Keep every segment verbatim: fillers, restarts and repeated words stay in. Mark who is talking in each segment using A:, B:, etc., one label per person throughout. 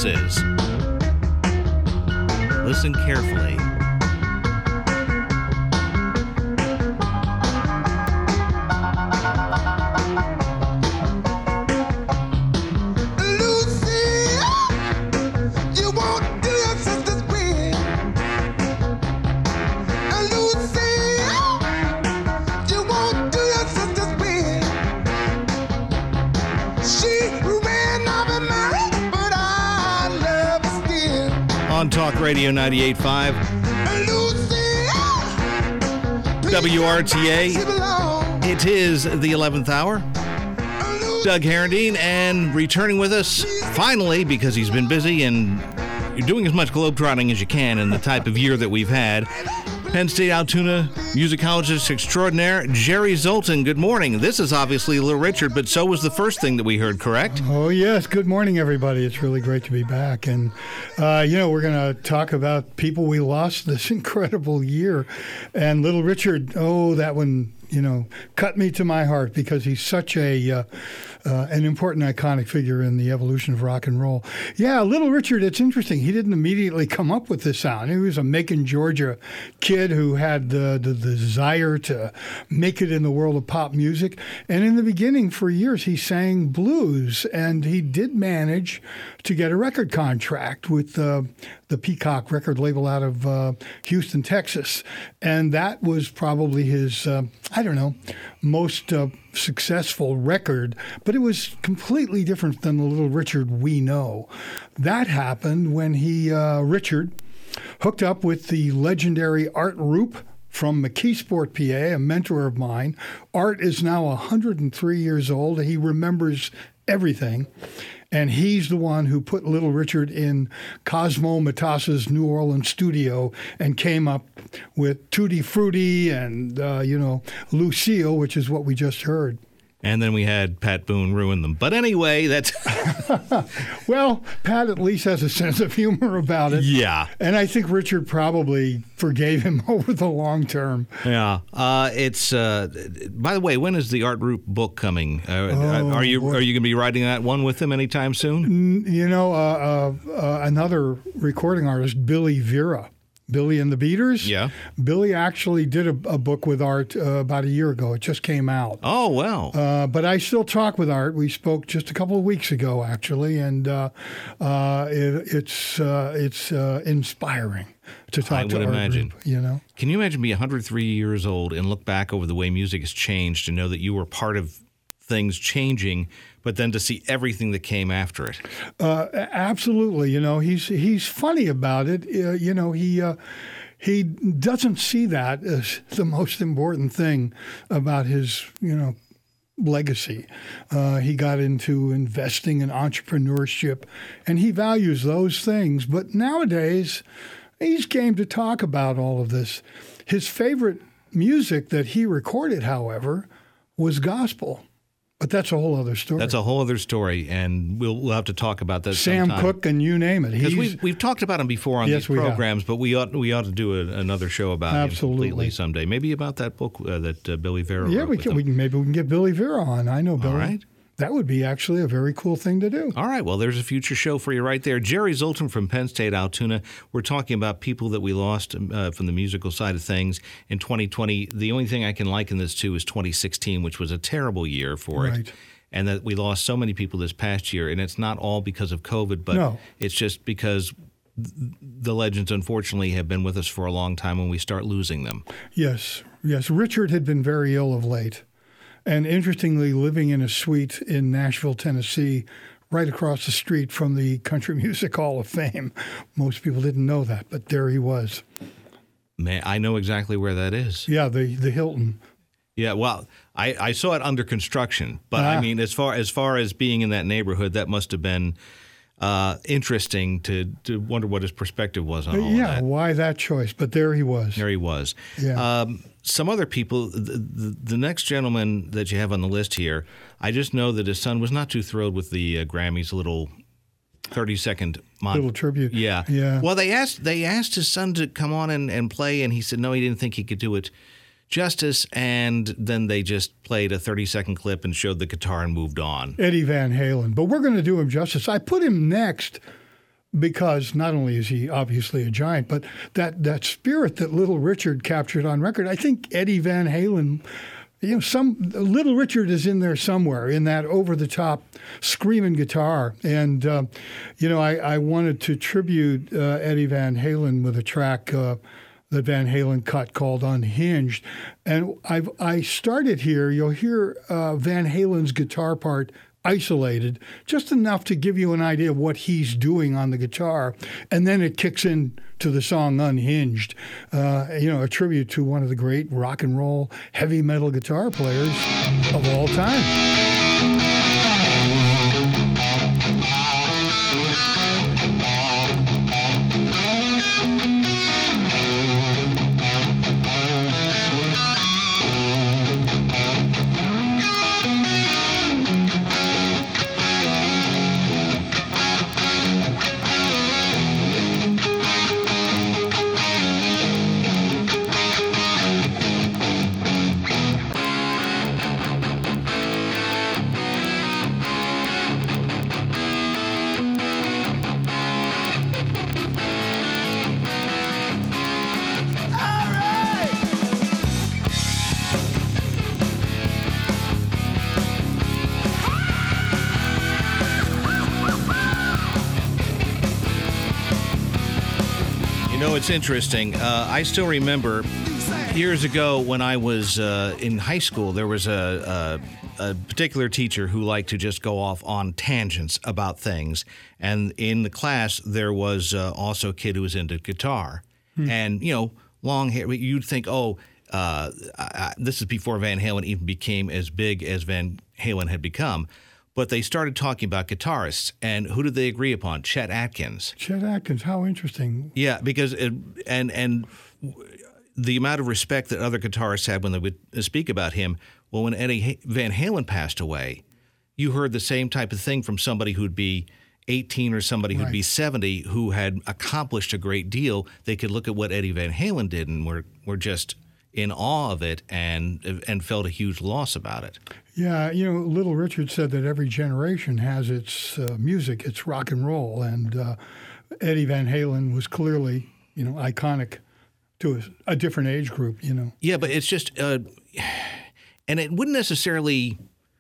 A: is. Listen carefully. On Talk Radio ninety-eight point five, W R T A. It is the eleventh hour. Doug Herendeen, and returning with us, finally, because he's been busy and you're doing as much globetrotting as you can in the type of year that we've had, Penn State Altoona musicologist extraordinaire, Jerry Zoltan. Good morning. This is obviously Little Richard, but so was the first thing that we heard, correct?
B: Oh, yes. Good morning, everybody. It's really great to be back. And, uh, you know, we're going to talk about people we lost this incredible year. And Little Richard, oh, that one, you know, cut me to my heart because he's such a uh, uh, an important, iconic figure in the evolution of rock and roll. Yeah, Little Richard, it's interesting. He didn't immediately come up with this sound. He was a Macon, Georgia kid who had the, the, the desire to make it in the world of pop music. And in the beginning, for years, he sang blues. And he did manage to get a record contract with uh, the Peacock record label out of uh, Houston, Texas. And that was probably his, uh, I don't know, most uh, successful record. But it was completely different than the Little Richard we know. That happened when he, uh, Richard, hooked up with the legendary Art Roop from McKeesport, P A, a mentor of mine. Art is now one hundred three years old. He remembers everything. And he's the one who put Little Richard in Cosmo Matassa's New Orleans studio and came up with Tutti Frutti and, uh, you know, Lucille, which is what we just heard.
A: And then we had Pat Boone ruin them. But anyway, that's...
B: Well, Pat at least has a sense of humor about it.
A: Yeah.
B: And I think Richard probably forgave him over the long term.
A: Yeah. Uh, it's, uh, by the way, when is the Art Roop book coming? Uh,
B: oh,
A: are you
B: boy.
A: are you going to be writing that one with him anytime soon?
B: You know, uh, uh, uh, another recording artist, Billy Vera. Billy and the Beaters?
A: Yeah.
B: Billy actually did a, a book with Art uh, about a year ago. It just came out.
A: Oh, well.
B: Uh, but I still talk with Art. We spoke just a couple of weeks ago, actually, and uh, uh, it, it's uh, it's uh, inspiring to talk
A: I
B: to
A: would
B: Art
A: imagine.
B: Roop, you know?
A: Can you imagine being one hundred three years old and look back over the way music has changed and know that you were part of things changing, but then to see everything that came after it?
B: Uh, absolutely. You know, he's he's funny about it. Uh, you know, he uh, he doesn't see that as the most important thing about his, you know, legacy. Uh, he got into investing in entrepreneurship, and he values those things. But nowadays, he's game to talk about all of this. His favorite music that he recorded, however, was gospel. But that's a whole other story.
A: That's a whole other story, and we'll we'll have to talk about that
B: Sam
A: sometime.
B: Cooke and you name it.
A: Because we've, we've talked about him before on
B: Yes,
A: these
B: we have.
A: programs, but we ought we ought to do a, another show about
B: Absolutely.
A: him completely someday. Maybe about that book uh, that uh, Billy Vera
B: Yeah,
A: wrote
B: we
A: with
B: can,
A: him.
B: we can. Maybe we can get Billy Vera on. I know Billy.
A: All right.
B: That would be actually a very cool thing to do.
A: All right. Well, there's a future show for you right there. Jerry Zoltan from Penn State Altoona. We're talking about people that we lost uh, from the musical side of things in twenty twenty. The only thing I can liken this to is twenty sixteen, which was a terrible year for
B: Right.
A: it. And that we lost so many people this past year. And it's not all because of COVID, but
B: No.
A: it's just because th- the legends, unfortunately, have been with us for a long time when we start losing them.
B: Yes, yes. Richard had been very ill of late. And interestingly, living in a suite in Nashville, Tennessee, right across the street from the Country Music Hall of Fame. Most people didn't know that, but there he was.
A: Man, I know exactly where that is.
B: Yeah, the, the Hilton.
A: Yeah, well, I, I saw it under construction, but
B: Ah.
A: I mean, as far as far as being in that neighborhood, that must have been uh, interesting to, to wonder what his perspective was on all
B: yeah,
A: of that.
B: why that choice? But there he was.
A: There he was.
B: Yeah.
A: Um, some other people, the, the, the next gentleman that you have on the list here, I just know that his son was not too thrilled with the uh, Grammys little thirty-second mon-
B: Little tribute.
A: Yeah.
B: Yeah.
A: Well, they asked they asked his son to come on and, and play, and he said no, he didn't think he could do it justice, and then they just played a thirty-second clip and showed the guitar and moved on.
B: Eddie Van Halen. But we're going to do him justice. I put him next because not only is he obviously a giant, but that, that spirit that Little Richard captured on record. I think Eddie Van Halen, you know, some Little Richard is in there somewhere in that over-the-top screaming guitar. And, uh, you know, I, I wanted to tribute uh, Eddie Van Halen with a track uh, that Van Halen cut called Unhinged. And I've, I started here. You'll hear uh, Van Halen's guitar part isolated, just enough to give you an idea of what he's doing on the guitar. And then it kicks in to the song Unhinged, uh, you know, a tribute to one of the great rock and roll heavy metal guitar players of all time.
A: It's interesting. Uh, I still remember years ago when I was uh, in high school, there was a, a, a particular teacher who liked to just go off on tangents about things. And in the class, there was uh, also a kid who was into guitar. Hmm. And, you know, long hair. You'd think, oh, uh, I, this is before Van Halen even became as big as Van Halen had become. But they started talking about guitarists, and who did they agree upon? Chet Atkins.
B: Chet Atkins, how interesting.
A: Yeah, because it, and and the amount of respect that other guitarists had when they would speak about him. Well, when Eddie Van Halen passed away, you heard the same type of thing from somebody who'd be eighteen or somebody who'd right. be seventy who had accomplished a great deal. They could look at what Eddie Van Halen did and were were just in awe of it and and felt a huge loss about it.
B: Yeah, you know, Little Richard said that every generation has its uh, music, its rock and roll, and uh, Eddie Van Halen was clearly, you know, iconic to a, a different age group, you know.
A: Yeah, but it's just, uh, and it wouldn't necessarily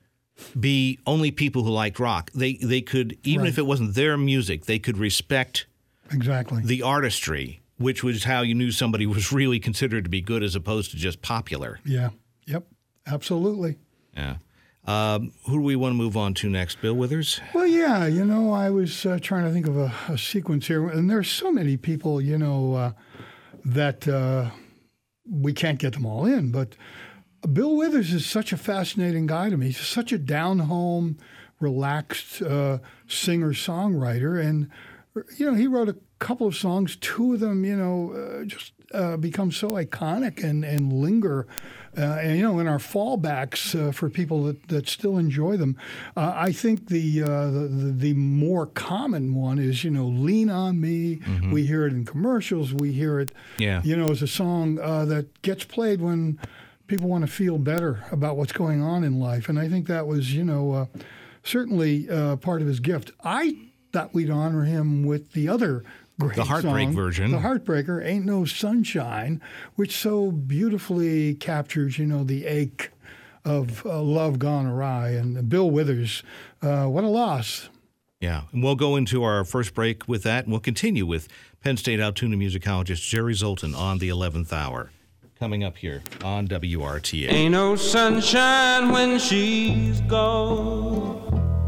A: be only people who liked rock. They they could, even right. if it wasn't their music, they could respect
B: exactly
A: the artistry, which was how you knew somebody was really considered to be good as opposed to just popular.
B: Yeah, yep, absolutely.
A: Yeah. Um, who do we want to move on to next? Bill Withers?
B: Well, yeah, you know, I was uh, trying to think of a, a sequence here, and there's so many people, you know, uh, that uh, we can't get them all in, but Bill Withers is such a fascinating guy to me. He's such a down-home, relaxed uh, singer-songwriter, and, you know, he wrote a couple of songs, two of them, you know, uh, just uh, become so iconic and, and linger. Uh, and, you know, in our fallbacks uh, for people that, that still enjoy them, uh, I think the, uh, the the more common one is, you know, Lean on Me. Mm-hmm. We hear it in commercials. We hear it,
A: yeah.
B: you know, as a song uh, that gets played when people want to feel better about what's going on in life. And I think that was, you know, uh, certainly uh, part of his gift. I thought we'd honor him with the other great
A: the Heartbreak
B: song,
A: version.
B: The Heartbreaker, Ain't No Sunshine, which so beautifully captures, you know, the ache of uh, love gone awry. And Bill Withers, uh, what a loss.
A: Yeah, and we'll go into our first break with that, and we'll continue with Penn State Altoona musicologist Jerry Zoltan on the eleventh hour. Coming up here on W R T A.
C: Ain't no sunshine when she's gone.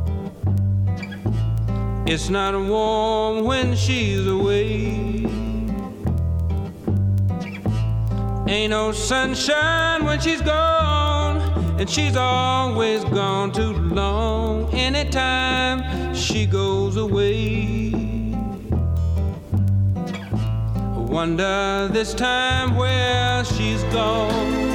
C: It's not warm when she's away. Ain't no sunshine when she's gone, and she's always gone too long. Anytime she goes away, I wonder this time where she's gone.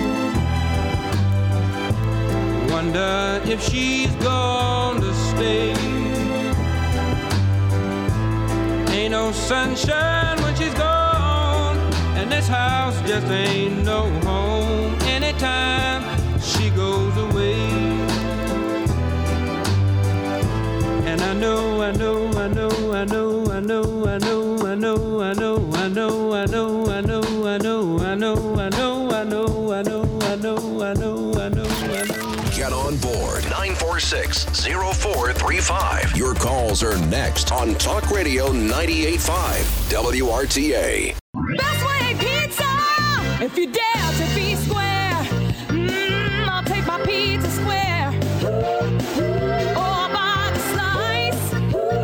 C: Wonder if she's going to stay. Ain't no sunshine when she's gone, and this house just ain't no home anytime she goes away. And I know, I know, I know, I know, I know, know, I know, I know, I know, I know, I know, I know, I know, I know, I know, I know, I know.
D: Get on board nine four six, zero four three five. Your calls are next on Talk Radio ninety-eight point five W R T A.
E: Best Way Pizza! If you dare to be square, mm, I'll take my pizza square. Or by the slice.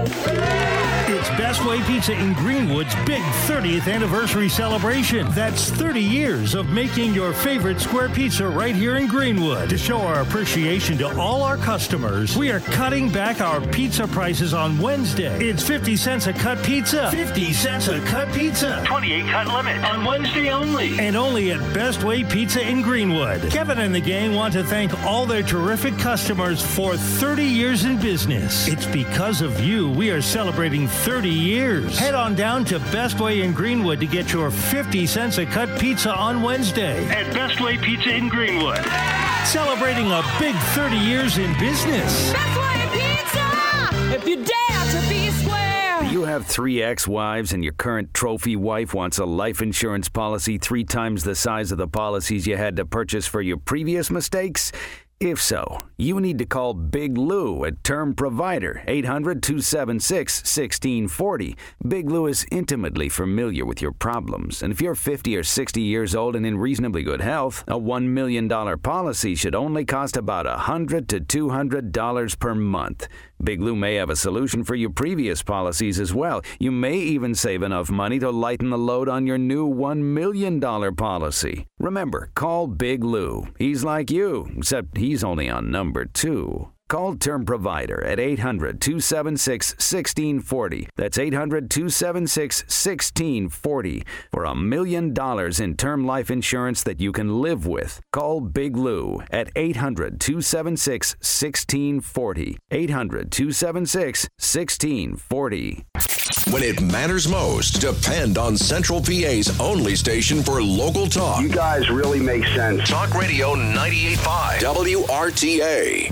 F: It's Best Way Pizza in Greenwood's big thirtieth anniversary celebration. That's thirty years of making your favorite square pizza right here in Greenwood. To show our appreciation to all our customers, we are cutting back our pizza prices on Wednesday. It's fifty cents a cut pizza. fifty cents a cut pizza. twenty-eight cut limit on Wednesday only. And only at Best Way Pizza in Greenwood. Kevin and the gang want to thank all their terrific customers for thirty years in business. It's because of you we are celebrating thirty years. Head on down to Best Way in Greenwood to get your fifty cents a cut pizza on Wednesday at Best Way Pizza in Greenwood. Celebrating a big thirty years in business.
E: Best Way Pizza! If you dare to be square.
G: You have three ex-wives and your current trophy wife wants a life insurance policy three times the size of the policies you had to purchase for your previous mistakes? If so, you need to call Big Lou at Term Provider, eight hundred, two seven six, one six four zero. Big Lou is intimately familiar with your problems, and if you're fifty or sixty years old and in reasonably good health, a one million dollars policy should only cost about one hundred to two hundred dollars per month. Big Lou may have a solution for your previous policies as well. You may even save enough money to lighten the load on your new one million dollars policy. Remember, call Big Lou. He's like you, except he's only on number two. Call Term Provider at eight hundred, two seven six, one six four zero. That's eight hundred, two seven six, one six four zero for a million dollars in term life insurance that you can live with. Call Big Lou at eight hundred, two seven six, one six four zero. eight hundred, two seven six, one six four zero.
D: When it matters most, depend on Central P A's only station for local talk.
H: You guys really make sense.
D: Talk Radio ninety-eight point five W R T A.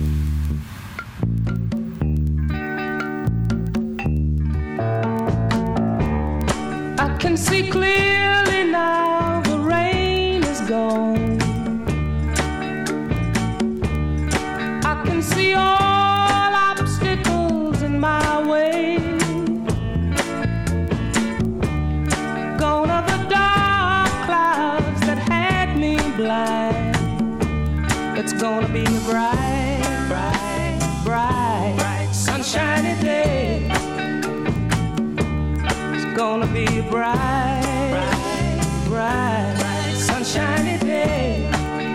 C: I can see clearly now the rain is gone. I can see all obstacles in my way. Gone are the dark clouds that had me blind. It's gonna be a bright, bright, bright, bright sunshiny day. Gonna be a bright, bright, bright, bright, sunshiny day.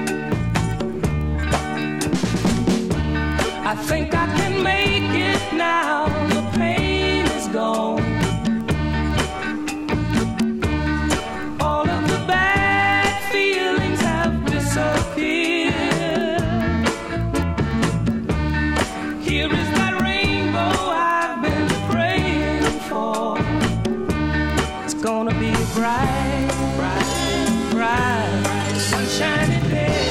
C: I think I can make it now. The pain is gone. All of the bad feelings have disappeared. Here is that rainbow I've been praying for. Gonna be a bright, bright, bright, bright, sunshiny day.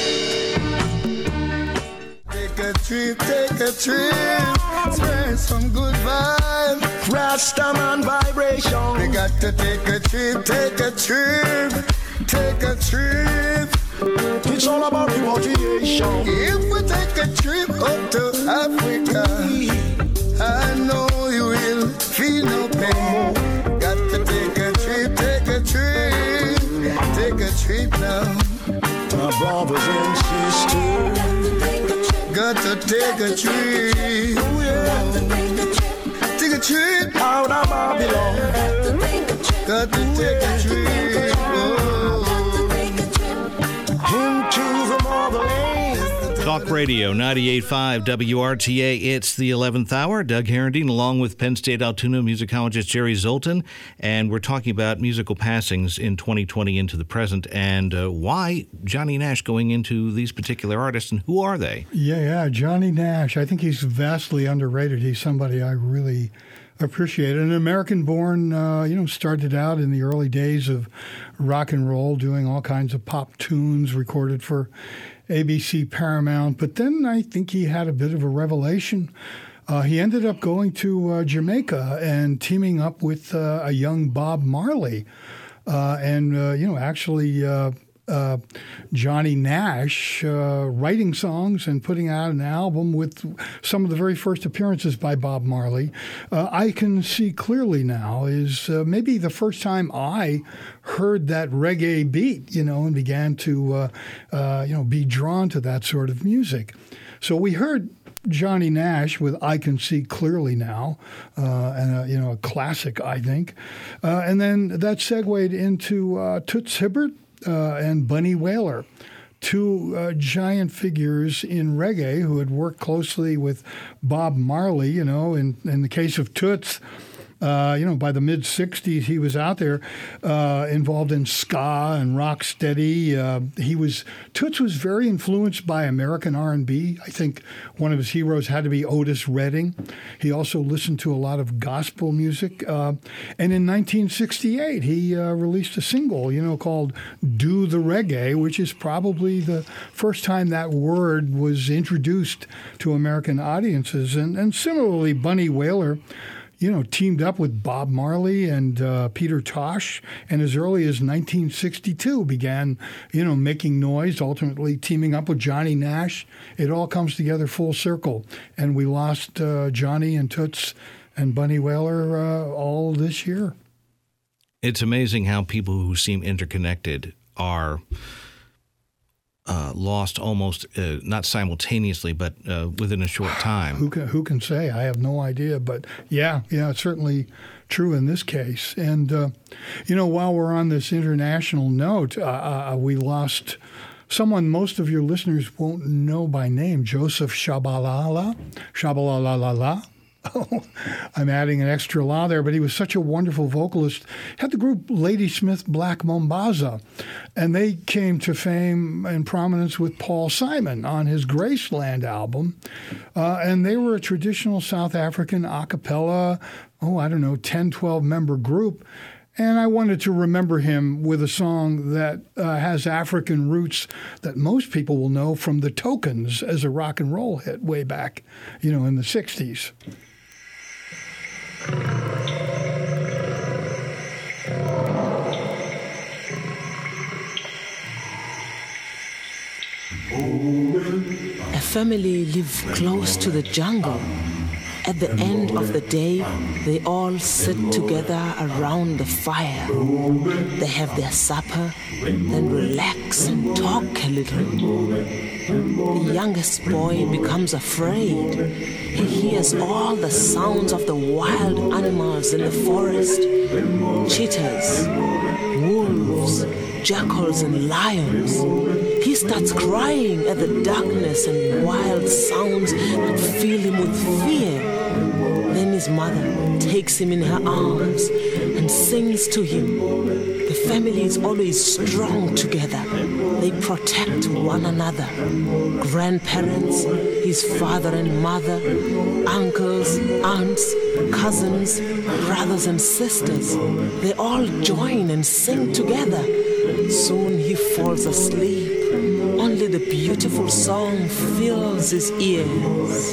I: Take a trip, take a trip, spread some good vibes. Rastaman vibration. We got to take a trip, take a trip, take a trip. It's all about repatriation. If we take a trip up to Africa, I know you will feel no pain. Got to take a trip, take a trip, take a trip now. My brothers and sisters, got to take a trip. Oh yeah. Take a trip out of Babylon. Got to take a trip. Oh. Into the motherland.
A: Talk Radio ninety-eight point five W R T A. It's the eleventh hour. Doug Herendeen along with Penn State Altoona musicologist Jerry Zoltan. And we're talking about musical passings in twenty twenty into the present and uh, why Johnny Nash going into these particular artists and who are they?
B: Yeah, yeah, Johnny Nash. I think he's vastly underrated. He's somebody I really appreciate. An American-born, uh, you know, started out in the early days of rock and roll, doing all kinds of pop tunes, recorded for A B C Paramount. But then I think he had a bit of a revelation. Uh, he ended up going to uh, Jamaica and teaming up with uh, a young Bob Marley. uh, and uh, you know, actually. Uh, Uh, Johnny Nash uh, writing songs and putting out an album with some of the very first appearances by Bob Marley. Uh, I Can See Clearly Now is uh, maybe the first time I heard that reggae beat, you know, and began to, uh, uh, you know, be drawn to that sort of music. So we heard Johnny Nash with I Can See Clearly Now, uh, and a, you know, a classic, I think. Uh, and then that segued into uh, Toots Hibbert, Uh, and Bunny Wailer, two uh, giant figures in reggae who had worked closely with Bob Marley. You know, in, in the case of Toots, uh, you know, by the mid sixties, he was out there uh, involved in ska and rock steady. Uh, he was Toots was very influenced by American R and B. I think one of his heroes had to be Otis Redding. He also listened to a lot of gospel music. Uh, and in nineteen sixty-eight, he uh, released a single, you know, called "Do the Reggae," which is probably the first time that word was introduced to American audiences. And, and similarly, Bunny Wailer, you know, teamed up with Bob Marley and uh, Peter Tosh, and as early as nineteen sixty-two began, you know, making noise, ultimately teaming up with Johnny Nash. It all comes together full circle, and we lost uh, Johnny and Toots and Bunny Wailer uh, all this year.
A: It's amazing how people who seem interconnected are Uh, lost almost uh, not simultaneously, but uh, within a short time.
B: Who can who can say? I have no idea, but yeah, yeah, it's certainly true in this case. And uh, you know, while we're on this international note, uh, uh, we lost someone most of your listeners won't know by name, Joseph Shabalala, Shabalala. Oh, I'm adding an extra la there, but he was such a wonderful vocalist. Had the group Ladysmith Black Mambaza, and they came to fame and prominence with Paul Simon on his Graceland album. Uh, and they were a traditional South African a cappella, oh, I don't know, ten, twelve member group. And I wanted to remember him with a song that uh, has African roots that most people will know from The Tokens as a rock and roll hit way back, you know, in the sixties.
J: A family live close to the jungle. At the end of the day, they all sit together around the fire. They have their supper, then relax and talk a little. The youngest boy becomes afraid. He hears all the sounds of the wild animals in the forest. Cheetahs, wolves, jackals and lions. He starts crying at the darkness and wild sounds that fill him with fear. Then his mother takes him in her arms and sings to him. The family is always strong together. They protect one another. Grandparents, his father and mother, uncles, aunts, cousins, brothers and sisters, they all join and sing together. Soon he falls asleep. Only the beautiful song fills his ears.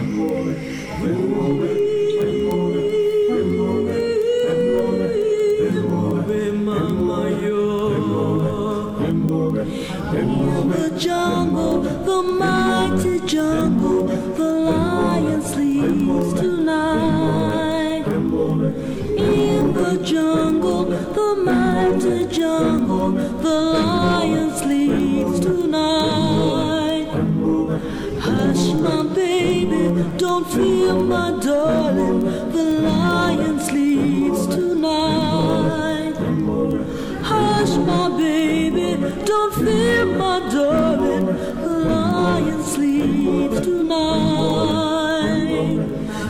K: In the jungle, the mighty jungle, the lion sleeps tonight. In the jungle, the mighty jungle, the lion sleeps tonight. Hush, my baby, don't fear, my darling, the lion sleeps tonight. Hush, my baby, don't fear, my darling, the lion sleeps tonight.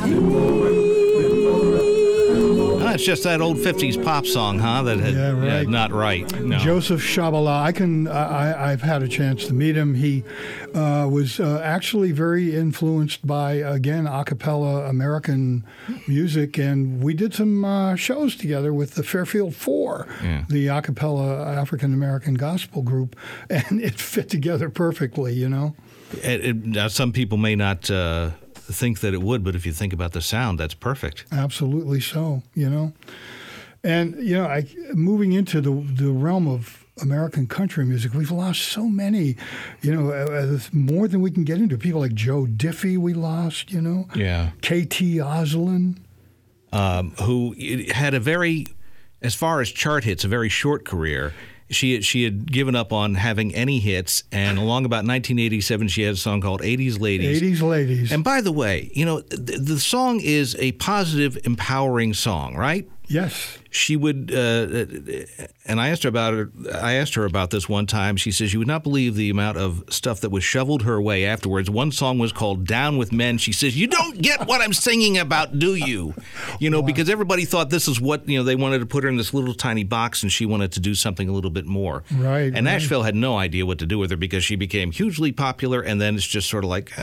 A: Ah, it's just that old fifties pop song, huh? That had,
B: Yeah, right.
A: yeah, not right. No.
B: Joseph Shabala. I can. I, I've had a chance to meet him. He uh, was uh, actually very influenced by, again, a cappella American music, and we did some uh, shows together with the Fairfield Four,
A: Yeah.
B: the a cappella African American gospel group, and it fit together perfectly. You know.
A: It, it, now, some people may not uh, think that it would, but if you think about the sound, that's perfect.
B: Absolutely so, you know. And, you know, I, moving into the the realm of American country music, we've lost so many, you know, uh, more than we can get into. People like Joe Diffie we lost, you know.
A: Yeah.
B: K T Oslin.
A: Um, who had a very, as far as chart hits, a very short career. She she had given up on having any hits, and along about nineteen eighty-seven, she had a song called eighties Ladies.
B: eighties Ladies.
A: And by the way, you know, the, the song is a positive, empowering song, right?
B: Yes.
A: She would, uh, and I asked her about it. I asked her about this one time. She says you would not believe the amount of stuff that was shoveled her way afterwards. One song was called "Down with Men." She says, "You don't get what I'm singing about, do you?" You know, wow. Because everybody thought this is what, you know, they wanted to put her in this little tiny box, and she wanted to do something a little bit more.
B: Right.
A: And
B: right.
A: Nashville had no idea what to do with her because she became hugely popular, and then it's just sort of like,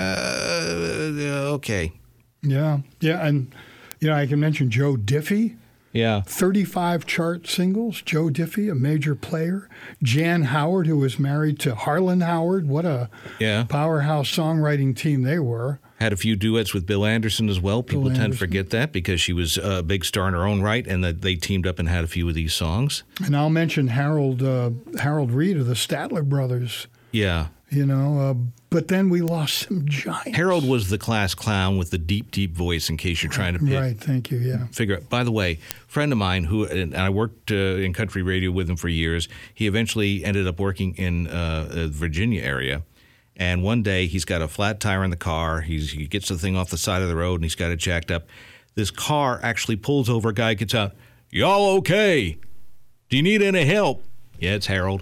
A: uh, okay.
B: Yeah, yeah, and you know, I can mention Joe Diffie.
A: Yeah.
B: thirty-five chart singles. Joe Diffie, a major player. Jan Howard, who was married to Harlan Howard. What a
A: yeah.
B: powerhouse songwriting team they were.
A: Had a few duets with Bill Anderson as well. People
B: Bill
A: tend
B: Anderson.
A: to forget that because she was a big star in her own right, and that they teamed up and had a few of these songs.
B: And I'll mention Harold uh, Harold Reed of the Statler Brothers.
A: Yeah.
B: You know, uh, but then we lost some giants.
A: Harold was the class clown with the deep, deep voice, in case you're trying to pick,
B: right, thank you, yeah.
A: figure out. By the way, a friend of mine who, and I worked uh, in country radio with him for years, he eventually ended up working in uh, the Virginia area. And one day he's got a flat tire in the car. He's, he gets the thing off the side of the road and he's got it jacked up. This car actually pulls over. A guy gets out. "Y'all okay? Do you need any help?" "Yeah, it's Harold."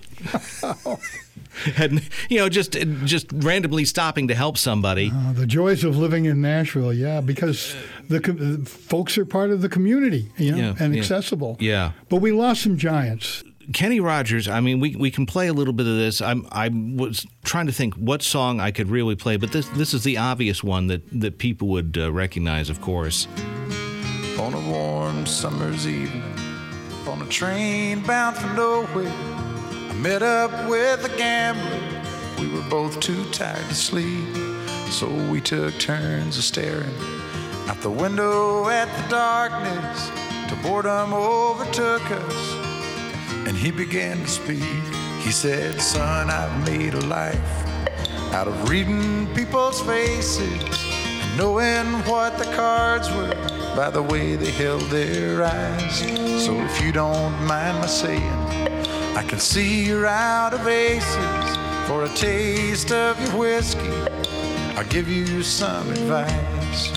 A: And, you know, just just randomly stopping to help somebody.
B: Uh, the joys of living in Nashville, yeah, because the com- folks are part of the community, you know,
A: Yeah,
B: and
A: yeah.
B: accessible.
A: Yeah.
B: But we lost some giants.
A: Kenny Rogers, I mean, we we can play a little bit of this. I'm I was trying to think what song I could really play, but this this is the obvious one that, that people would uh, recognize, of course.
L: On a warm summer's evening, on a train bound for nowhere, I met up with a gambler. We were both too tired to sleep, so we took turns of staring out the window at the darkness till boredom overtook us. And he began to speak. He said, "Son, I've made a life out of reading people's faces and knowing what the cards were by the way they held their eyes. So if you don't mind my saying, I can see you're out of aces. For a taste of your whiskey, I'll give you some advice."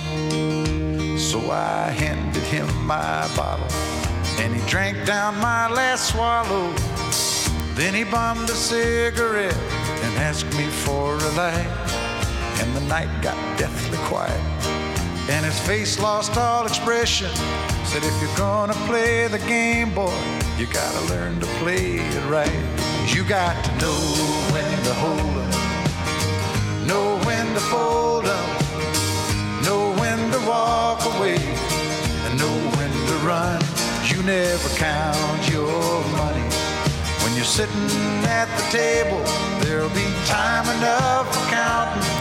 L: So I handed him my bottle, and he drank down my last swallow. Then he bummed a cigarette and asked me for a light. And the night got deathly quiet, and his face lost all expression. Said, "If you're gonna play the game, boy, you gotta learn to play it right. You got to know when to hold 'em, know when to fold 'em, know when to walk away, and know when to run. You never count your money. When you're sitting at the table, there'll be time enough for counting."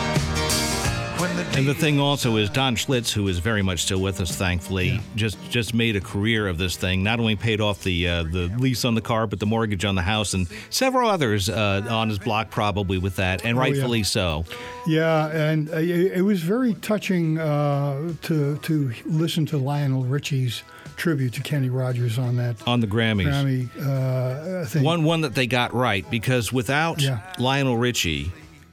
A: And the thing also is Don Schlitz, who is very much still with us, thankfully, yeah. just just made a career of this thing. Not only paid off the uh, the lease on the car, but the mortgage on the house, and several others uh, on his block probably with that, and
B: oh,
A: rightfully
B: yeah.
A: so.
B: Yeah, and uh, it was very touching uh, to to listen to Lionel Richie's tribute to Kenny Rogers on that
A: on the Grammys.
B: Grammy uh, thing.
A: One one that they got right, because without
B: yeah.
A: Lionel Richie.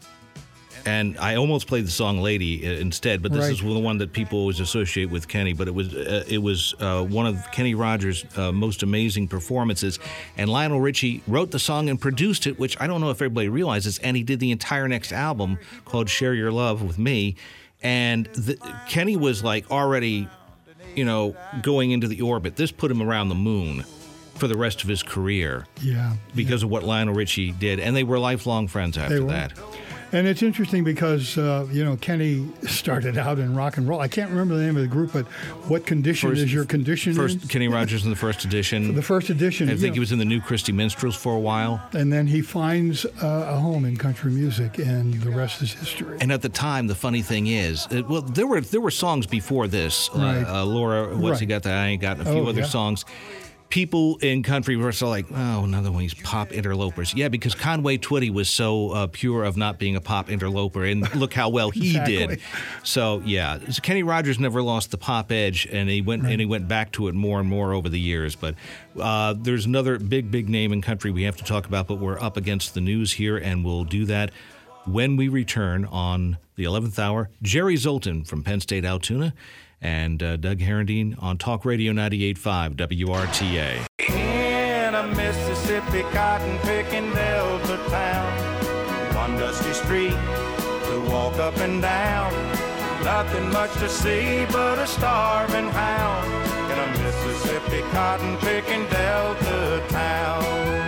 A: And I almost played the song "Lady" instead, but this
B: right.
A: is the one that people always associate with Kenny. But it was uh, it was uh, one of Kenny Rogers' uh, most amazing performances. And Lionel Richie wrote the song and produced it, which I don't know if everybody realizes. And he did the entire next album called "Share Your Love with Me." And the, Kenny was like already, you know, going into the orbit. This put him around the moon for the rest of his career.
B: Yeah,
A: because
B: yeah.
A: of what Lionel Richie did, and they were lifelong friends after that.
B: And it's interesting because, uh, you know, Kenny started out in rock and roll. I can't remember the name of the group, but what condition
A: first,
B: is your condition
A: First,
B: in?
A: Kenny Rogers in the first edition.
B: The first edition.
A: I think
B: know.
A: he was in the New Christy Minstrels for a while.
B: And then he finds uh, a home in country music, and the rest is history.
A: And at the time, the funny thing is, it, well, there were there were songs before this.
B: Right.
A: Uh, uh, Laura, What's
B: right.
A: He Got That I Ain't Got, and a few
B: oh,
A: other
B: yeah.
A: songs. people in country were so like, oh, another one of these pop interlopers. Yeah, because Conway Twitty was so uh, pure of not being a pop interloper, and look how well he
B: Exactly.
A: did. So yeah, so Kenny Rogers never lost the pop edge, and he went
B: Right.
A: and he went back to it more and more over the years. But uh, there's another big, big name in country we have to talk about, but we're up against the news here, and we'll do that when we return on the eleventh hour. Jerry Zoltan from Penn State Altoona, and uh, Doug Herendeen on Talk Radio ninety-eight point five W R T A.
L: In a Mississippi cotton-picking Delta town, one dusty street to walk up and down, nothing much to see but a starving hound in a Mississippi cotton-picking Delta town.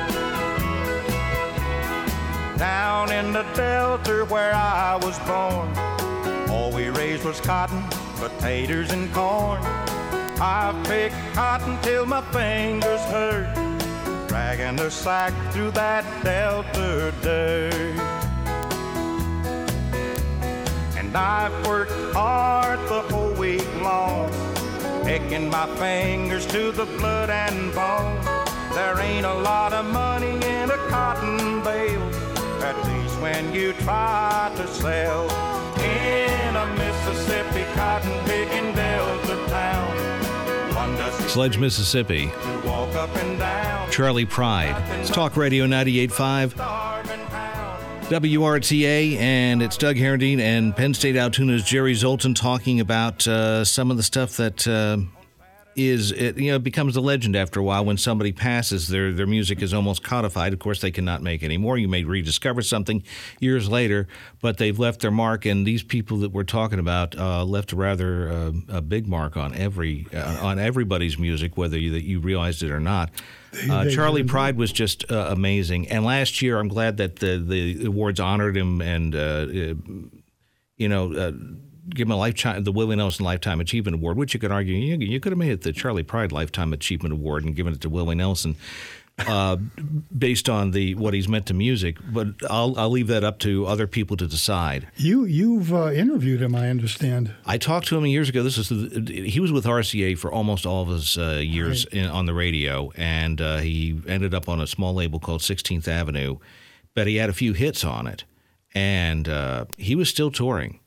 L: Down in the Delta where I was born, all we raised was cotton, potatoes and corn. I've picked cotton till my fingers hurt, dragging the sack through that Delta dirt. And I've worked hard the whole week long, picking my fingers to the blood and bone. There ain't a lot of money in a cotton bale, at least when you try to sell. In a Mississippi cotton-picking Delta town, one dusty
A: Sledge, Mississippi.
L: to walk up and down.
A: Charlie Pride. It's Talk Radio ninety-eight point five W R T A, and it's Doug Herendeen and Penn State Altoona's Jerry Zoltan talking about uh, some of the stuff that uh, is, it, you know, becomes a legend after a while. When somebody passes, their their music is almost codified. Of course, they cannot make any more. You may rediscover something years later, but they've left their mark, and these people that we're talking about uh, left a rather uh, a big mark on every uh, on everybody's music, whether you, that you realized it or not. Uh,
B: They-
A: Charlie
B: they-
A: Pride was just uh, amazing, and last year I'm glad that the the awards honored him, and uh, uh, you know, uh, give him a lifetime the Willie Nelson Lifetime Achievement Award, which you could argue you, you could have made it the Charlie Pride Lifetime Achievement Award and given it to Willie Nelson, uh, based on the what he's meant to music. But I'll I'll leave that up to other people to decide.
B: You you've uh, interviewed him, I understand.
A: I talked to him years ago. This is the, he was with R C A for almost all of his uh, years in, on the radio, and uh, he ended up on a small label called sixteenth Avenue, but he had a few hits on it, and uh, he was still touring.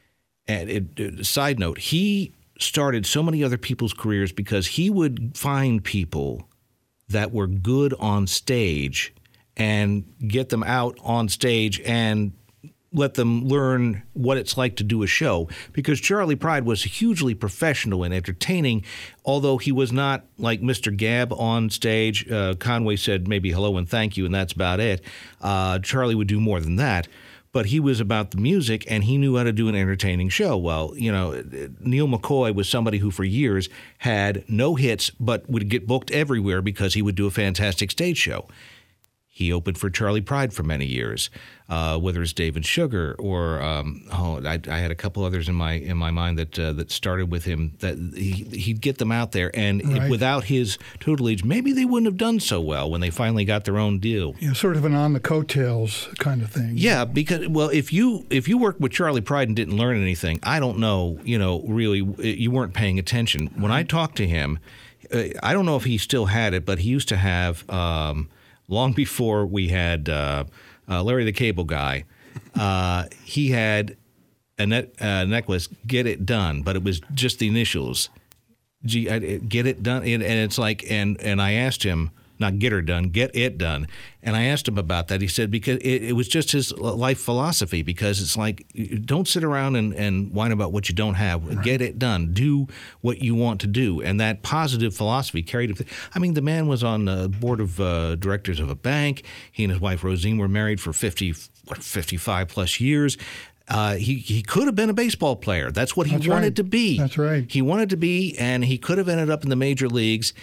A: And it, it, side note, he started so many other people's careers because he would find people that were good on stage and get them out on stage and let them learn what it's like to do a show, because Charlie Pride was hugely professional and entertaining, although he was not like Mister Gabb on stage. Uh, Conway said maybe hello and thank you, and that's about it. Uh, Charlie would do more than that. But he was about the music, and he knew how to do an entertaining show. Well, you know, Neil McCoy was somebody who for years had no hits but would get booked everywhere because he would do a fantastic stage show. He opened for Charlie Pride for many years, uh, whether it's David Sugar or um, oh, I, I had a couple others in my in my mind that uh, that started with him. That he, he'd get them out there, and
B: Right.
A: if, without his tutelage, maybe they wouldn't have done so well when they finally got their own deal.
B: You know, sort of an on the coattails kind of thing.
A: Yeah, because well, if you if you worked with Charlie Pride and didn't learn anything, I don't know. You know, really, you weren't paying attention. When I talked to him, uh, I don't know if he still had it, but he used to have. Um, Long before we had uh, uh, Larry the Cable Guy, uh, he had a net, uh, necklace, Get It Done, but it was just the initials, G, I, Get It Done. And, and it's like, and, and I asked him, not Get Her Done, Get It Done. And I asked him about that. He said because it, it was just his life philosophy, because it's like, don't sit around and, and whine about what you don't have. Right. Get it done. Do what you want to do. And that positive philosophy carried him. I mean, the man was on the board of uh, directors of a bank. He and his wife, Rosine, were married for fifty, what, fifty-five plus years. Uh, he, he could have been a baseball player. That's what he
B: That's
A: wanted
B: right.
A: to be.
B: That's right.
A: He wanted to be, and he could have ended up in the major leagues.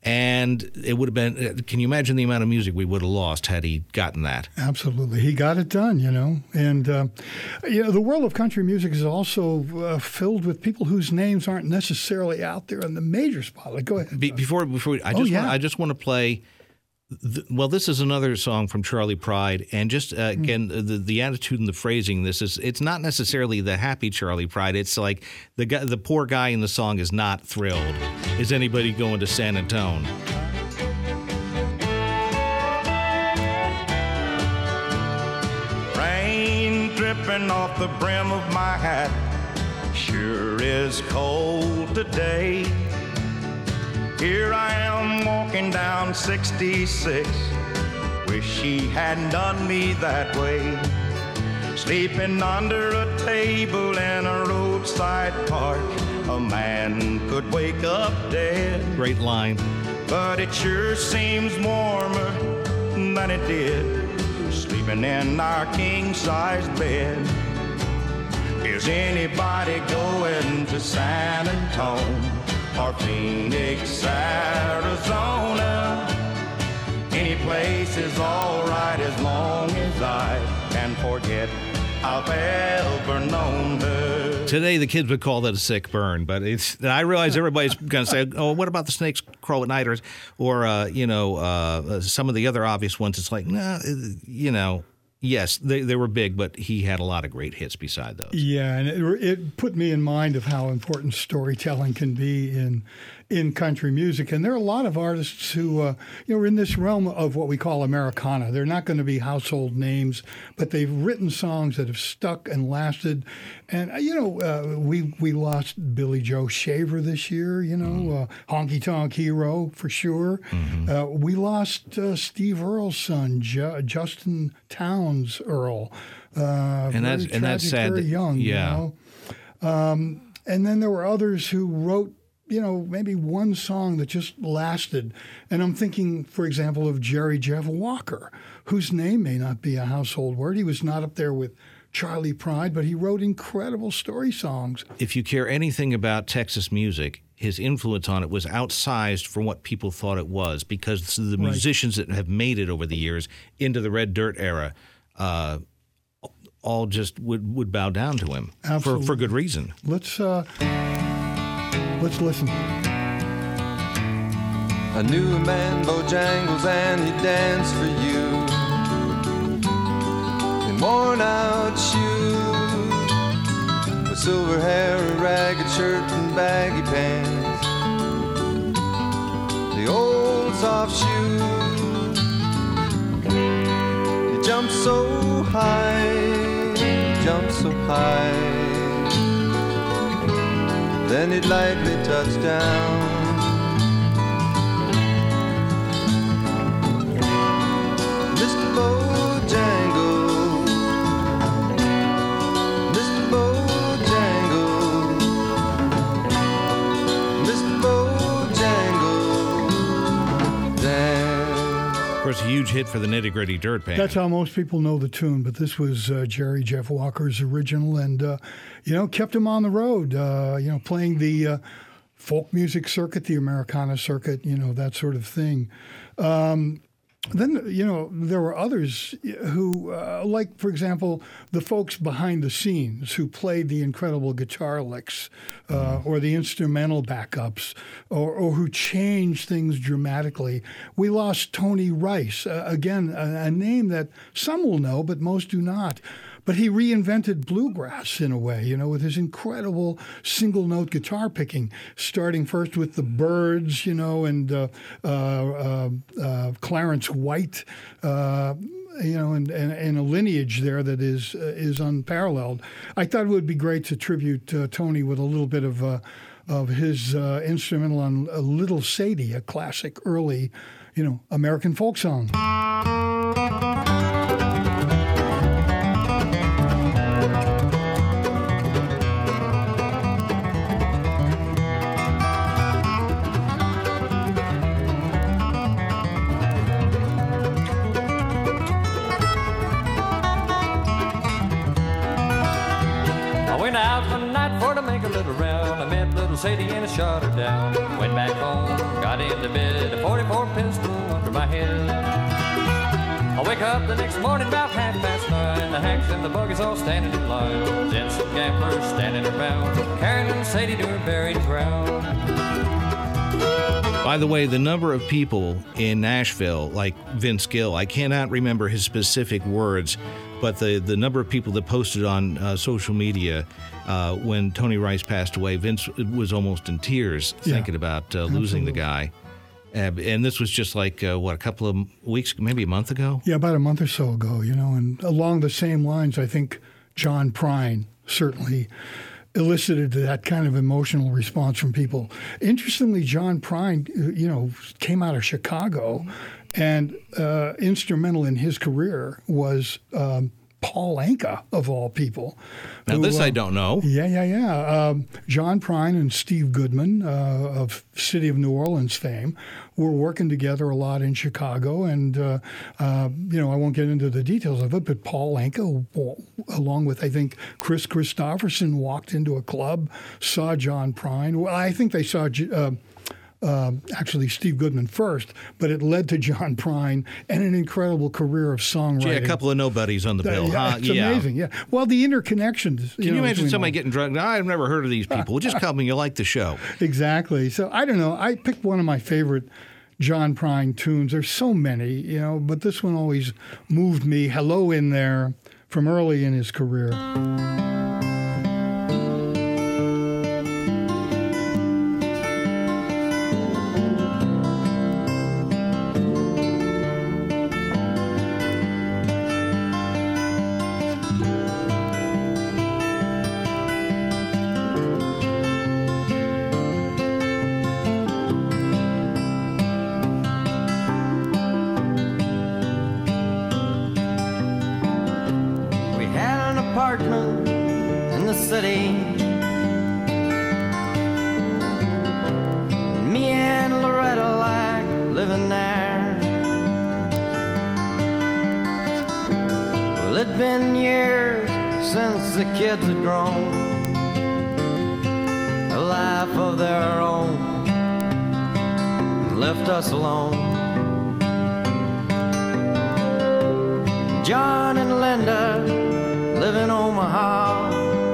A: And it would have been, can you imagine the amount of music we would have lost had he gotten that?
B: Absolutely. He got it done, you know. And, uh, you know, the world of country music is also uh, filled with people whose names aren't necessarily out there in the major spotlight. Go ahead.
A: Be, before, before we, I
B: Oh,
A: just
B: yeah.
A: want, I just want to play The, well, this is another song from Charley Pride, and just uh, again the the attitude and the phrasing. This is it's not necessarily the happy Charley Pride. It's like the guy, the poor guy in the song is not thrilled. Is anybody going to San Antone?
M: Rain dripping off the brim of my hat. Sure is cold today. Here I am walking down sixty-six. Wish she hadn't done me that way. Sleeping under a table in a roadside park. A man could wake up dead.
A: Great line.
M: But it sure seems warmer than it did sleeping in our king-size bed. Is anybody going to San Antone or Phoenix, Arizona? Any place is all right as long as I can forget I've ever known her.
A: Today, the kids would call that a sick burn, but it's. I realize everybody's going to say, "Oh, what about the snakes crow at night?" or, or uh, you know, uh, some of the other obvious ones. It's like, nah, you know. Yes, they they were big, but he had a lot of great hits beside those.
B: Yeah, and it, it put me in mind of how important storytelling can be in in country music. And there are a lot of artists who uh, you know are in this realm of what we call Americana. They're not going to be household names, but they've written songs that have stuck and lasted. And uh, you know, uh, we we lost Billy Joe Shaver this year. You know, mm-hmm. uh, Honky Tonk Hero for sure. Mm-hmm. Uh, we lost uh, Steve Earle's son, Ju- Justin Towns Earle. Uh,
A: and that's
B: tragic,
A: and that's sad.
B: Very young,
A: yeah.
B: You know? um, and then there were others who wrote, you know, maybe one song that just lasted. And I'm thinking, for example, of Jerry Jeff Walker, whose name may not be a household word. He was not up there with Charley Pride, but he wrote incredible story songs.
A: If you care anything about Texas music, his influence on it was outsized from what people thought it was, because the musicians right. that have made it over the years into the Red Dirt era uh, all just would, would bow down to him for, for good reason.
B: Let's uh, let's listen.
N: I knew a man, Bojangles, and he danced for you in worn out shoes, with silver hair, a ragged shirt, and baggy pants. The old soft shoes. He jumped so high, jumped so high, then he'd lightly touch down. Mister Bojangles, Mister Bojangles, Mister Bojangles, dance.
A: Of course, a huge hit for the Nitty Gritty Dirt Band.
B: That's how most people know the tune, but this was uh, Jerry Jeff Walker's original, and uh, you know, kept him on the road. Uh, you know, playing the uh, folk music circuit, the Americana circuit, you know, that sort of thing. Um, Then, you know, there were others who, uh, like, for example, the folks behind the scenes who played the incredible guitar licks uh, or the instrumental backups, or, or who changed things dramatically. We lost Tony Rice, uh, again, a, a name that some will know, but most do not. But he reinvented bluegrass in a way, you know, with his incredible single-note guitar picking, starting first with the Byrds, you know, and uh, uh, uh, uh, Clarence White, uh, you know, and, and, and a lineage there that is uh, is unparalleled. I thought it would be great to tribute uh, Tony with a little bit of uh, of his uh, instrumental on uh, Little Sadie, a classic early, you know, American folk song.
O: Sadie and I shot her down. Went back home, got into bed, a forty-four pistol under my head. I wake up the next morning about half past nine. The hacks and the buggies all standing in line. Then some gamblers standing around, carrying little Sadie to her buried ground.
A: By the way, the number of people in Nashville, like Vince Gill, I cannot remember his specific words, but the, the number of people that posted on uh, social media uh, when Tony Rice passed away, Vince was almost in tears
B: Yeah.
A: thinking about uh, losing the guy. Uh, and this was just like, uh, what, a couple of weeks, maybe a month ago?
B: Yeah, about a month or so ago, you know, and along the same lines, I think John Prine certainly elicited that kind of emotional response from people. Interestingly, John Prine, you know, came out of Chicago, and uh, instrumental in his career was um, Paul Anka, of all people.
A: Now,
B: who,
A: this I
B: uh,
A: don't know.
B: Yeah, yeah, yeah. Um, John Prine and Steve Goodman uh, of City of New Orleans fame were working together a lot in Chicago. And, uh, uh, you know, I won't get into the details of it, but Paul Anka, along with, I think, Chris Christopherson, walked into a club, saw John Prine. Well, I think they saw... Uh, Uh, actually, Steve Goodman first, but it led to John Prine and an incredible career of songwriting.
A: Gee, a couple of nobodies on the bill,
B: yeah,
A: huh?
B: It's
A: yeah.
B: amazing, yeah. Well, the interconnections.
A: Can
B: you,
A: you,
B: know,
A: imagine
B: between
A: somebody
B: all-
A: getting drunk? I've never heard of these people. Just tell me you like the show.
B: Exactly. So I don't know. I picked one of my favorite John Prine tunes. There's so many, you know, but this one always moved me. Hello in There, from early in his career.
P: We had an apartment in the city. Me and Loretta like living there. Well, it'd been years since the kids had grown a life of their own and left us alone. John and Linda live in Omaha.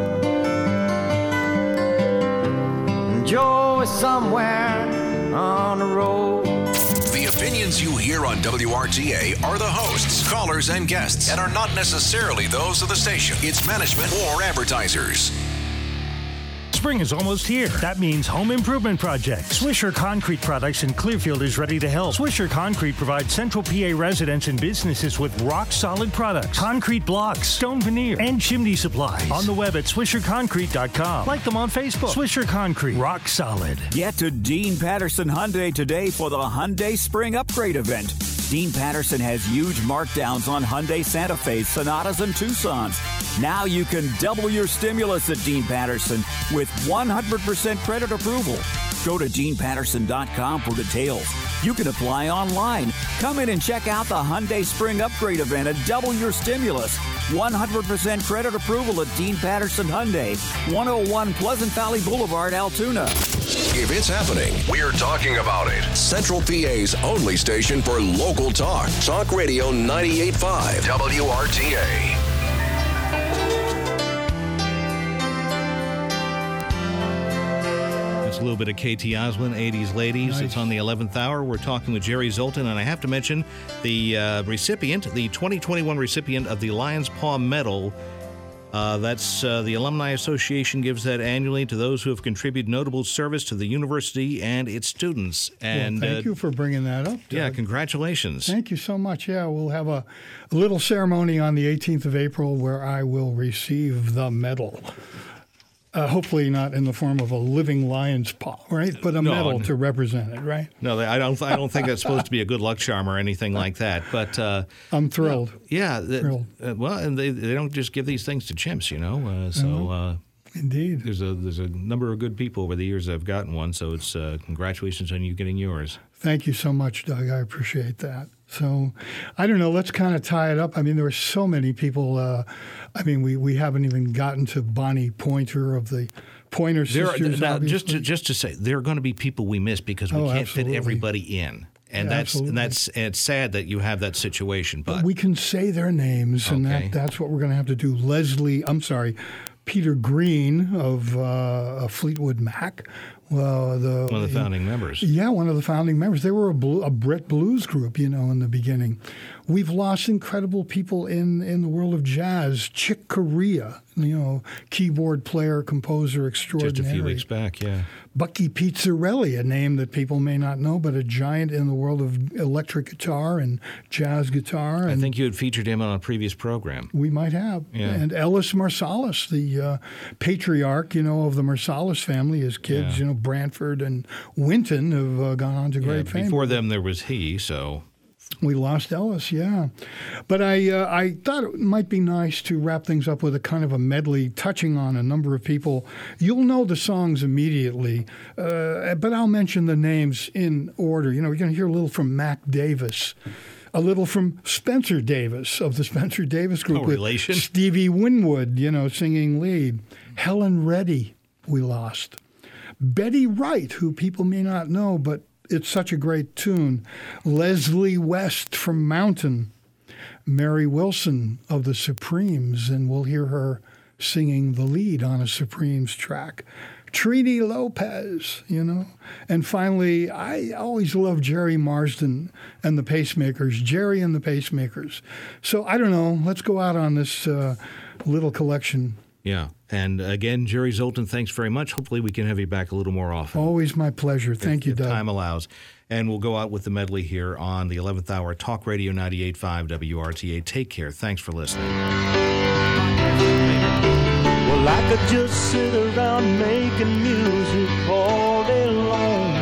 P: And Joe is somewhere on the road.
D: The opinions you hear on W R T A are the hosts, callers, and guests, and are not necessarily those of the station, its management, or advertisers.
F: Spring is almost here. That means home improvement projects. Swisher Concrete Products in Clearfield is ready to help. Swisher Concrete provides Central P A residents and businesses with rock-solid products, concrete blocks, stone veneer, and chimney supplies. On the web at swisher concrete dot com. Like them on Facebook. Swisher Concrete. Rock solid.
Q: Get to Dean Patterson Hyundai today for the Hyundai Spring Upgrade event. Dean Patterson has huge markdowns on Hyundai Santa Fe, Sonatas, and Tucsons. Now you can double your stimulus at Dean Patterson with one hundred percent credit approval. Go to dean patterson dot com for details. You can apply online. Come in and check out the Hyundai Spring Upgrade event and double your stimulus. one hundred percent credit approval at Dean Patterson Hyundai, one oh one Pleasant Valley Boulevard, Altoona.
D: If it's happening, we're talking about it. Central P A's only station for local talk. Talk Radio ninety-eight point five W R T A.
A: It's a little bit of K T Oswin, eighties Ladies.
B: Nice.
A: It's on the eleventh hour. We're talking with Jerry Zoltan, and I have to mention the uh, recipient, the twenty twenty-one recipient of the Lion's Paw Medal. Uh, that's uh, the Alumni Association gives that annually to those who have contributed notable service to the university and its students. And
B: well, thank
A: uh,
B: you for bringing that up, Doug.
A: Yeah, congratulations.
B: Thank you so much. Yeah, we'll have a, a little ceremony on the eighteenth of April where I will receive the medal. Uh, hopefully not in the form of a living lion's paw, right? But a
A: No,
B: medal
A: no.
B: to represent it, right?
A: No, I don't. I don't think that's supposed to be a good luck charm or anything like that. But uh,
B: I'm thrilled.
A: yeah, the-
B: Thrilled.
A: uh, well, and they they don't just give these things to chimps, you know. Uh, so
B: No.
A: uh,
B: Indeed,
A: there's a there's a number of good people over the years that have gotten one. So it's uh, congratulations on you getting yours.
B: Thank you so much, Doug. I appreciate that. So, I don't know. Let's kind of tie it up. I mean, there were so many people. Uh, I mean, we, we haven't even gotten to Bonnie Pointer of the Pointer
A: There are,
B: Sisters.
A: now, just
B: obviously.
A: to, just to say, there are going to be people we miss because we
B: Oh,
A: can't
B: absolutely.
A: fit everybody in, and
B: Yeah,
A: that's
B: absolutely.
A: and that's and it's sad that you have that situation. But
B: But we can say their names, and
A: Okay.
B: that, that's what we're going to have to do. Leslie, I'm sorry, Peter Green of uh, Fleetwood Mac. Uh, the,
A: one of the founding members.
B: Yeah, one of the founding members. They were a, blue, a Brit blues group, you know, in the beginning. We've lost incredible people in, in the world of jazz. Chick Corea, you know, keyboard player, composer extraordinary.
A: Just a few weeks back, yeah.
B: Bucky Pizzarelli, a name that people may not know, but a giant in the world of electric guitar and jazz guitar. And
A: I think you had featured him on a previous program.
B: We might have.
A: Yeah.
B: And Ellis Marsalis, the uh, patriarch, you know, of the Marsalis family. His kids,
A: Yeah.
B: you know, Branford and Winton have uh, gone on to great
A: Yeah,
B: fame.
A: before them, there was he, so...
B: We lost Ellis, yeah. But I uh, I thought it might be nice to wrap things up with a kind of a medley touching on a number of people. You'll know the songs immediately, uh, but I'll mention the names in order. You know, you're going to hear a little from Mac Davis, a little from Spencer Davis of the Spencer Davis Group.
A: No
B: with
A: relation.
B: Stevie Winwood, you know, singing lead. Helen Reddy, we lost. Betty Wright, who people may not know, but it's such a great tune. Leslie West from Mountain. Mary Wilson of the Supremes, and we'll hear her singing the lead on a Supremes track. Trini Lopez, you know. And finally, I always love Jerry Marsden and the Pacemakers. Jerry and the Pacemakers. So I don't know. Let's go out on this uh, little collection.
A: Yeah. And again, Jerry Zoltan, thanks very much. Hopefully we can have you back a little more often.
B: Always my pleasure. Thank
A: if,
B: you,
A: if
B: Doug.
A: time allows. And we'll go out with the medley here on the eleventh hour, Talk Radio ninety-eight point five W R T A. Take care. Thanks for listening.
R: Well, I could just sit around making music all day long.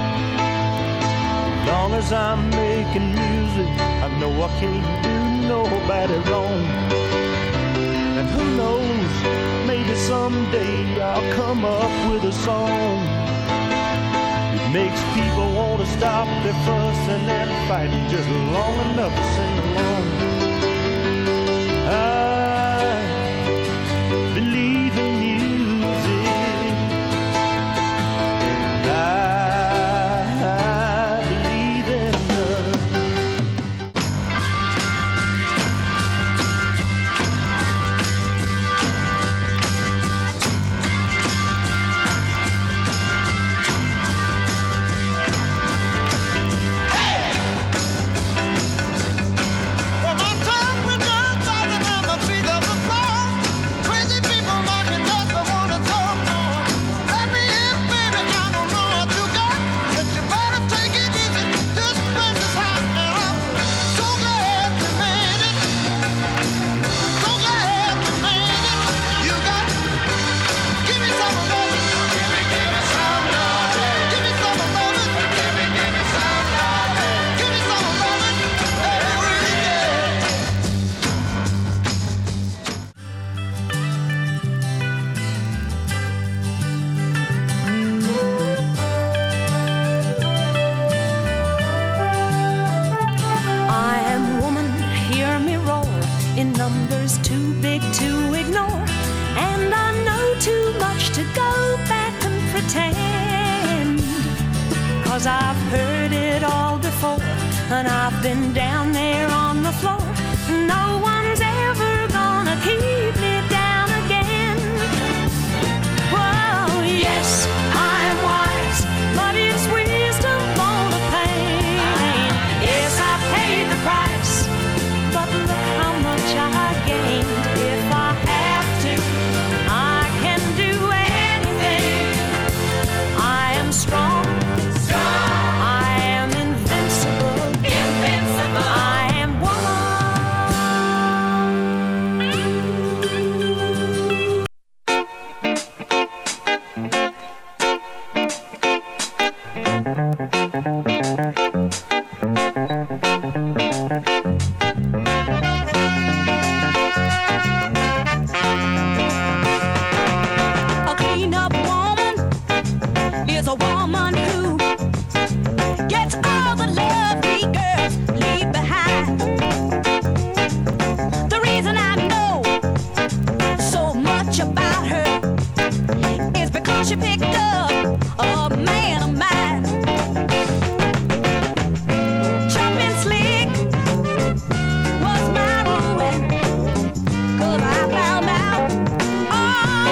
R: As long as I'm making music, I know I can't do nobody wrong. And who knows, maybe someday I'll come up with a song. It makes people want to stop their fussing and fighting just long enough to sing along. I believe in music. I, I believe in love.
K: in numbers too big to ignore. And I know too much to go back and pretend. Cause I've heard it all before, and I've been down there on the floor. No one's ever gonna keep me down again. Well, yes, I'm wise, but it's wisdom on a pain. Yes, I paid the price, but look how much I gained. If I have to, I can do anything. I am strong. Strong. I am invincible. Invincible. I am woman. A clean-up woman is a woman who gets all the love we girls leave behind. The reason I know so much about her is because she picked up a man of mine. Jumping slick was my ruin, 'cause I found out all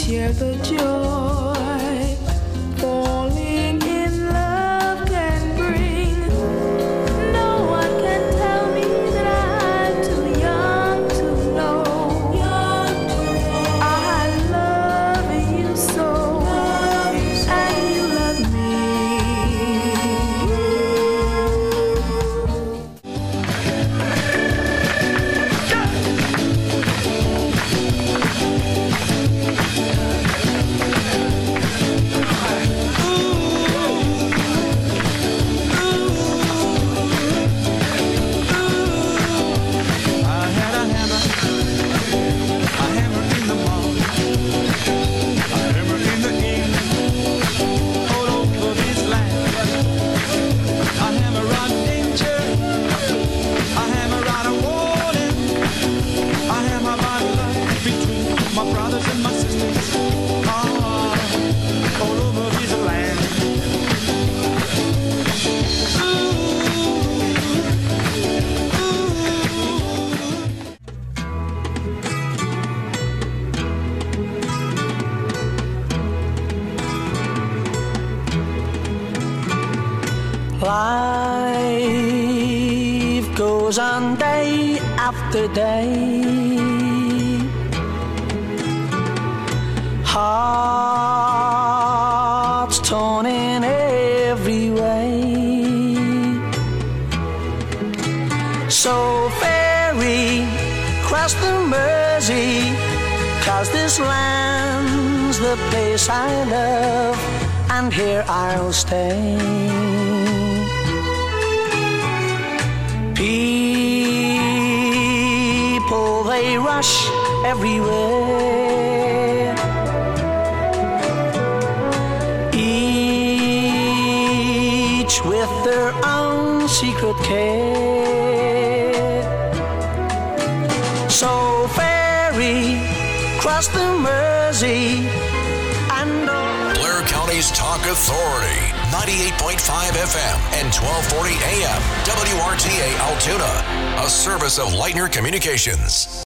J: share the joy falling in love can bring. No one can tell me that I'm too young to know. I love you so, and you love me.
S: Life goes on day after day. Hearts torn in every way. So ferry cross the Mersey, 'cause this land's the place I love, and here I'll stay. People, they rush everywhere, each with their own secret care. So ferry cross the Mersey and
D: Blair County's Talk Authority, ninety-eight point five F M and twelve forty A M, W R T A Altoona, a service of Lightner Communications.